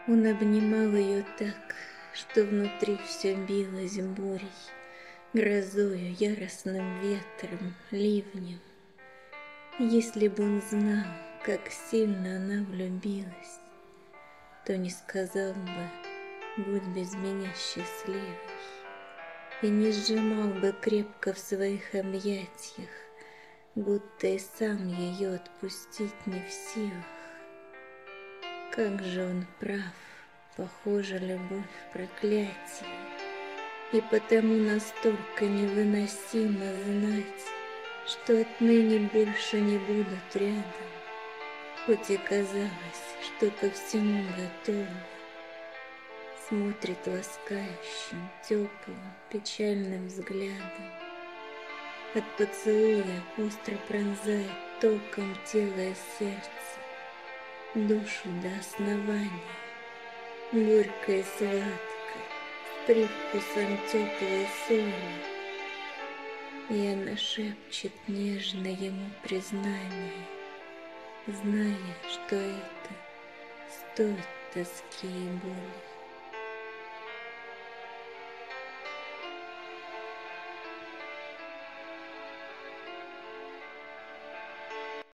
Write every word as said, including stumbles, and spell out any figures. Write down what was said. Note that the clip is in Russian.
Он обнимал ее так, что внутри все билось бурей, грозою, яростным ветром, ливнем. Если бы он знал, как сильно она влюбилась, то не сказал бы: «Будь без меня счастливой», и не сжимал бы крепко в своих объятиях, будто и сам ее отпустить не в силах. Как же он прав, похожа любовь проклятие, и потому настолько невыносимо знать, что отныне больше не будут рядом, хоть и казалось, что ко всему готова. Смотрит ласкающим, теплым, печальным взглядом. От поцелуя остро пронзает током тело и сердце, душу до основания, горько и сладко, с привкусом теплой соли. И она шепчет нежно ему признание, зная, что это стоит тоски и боли.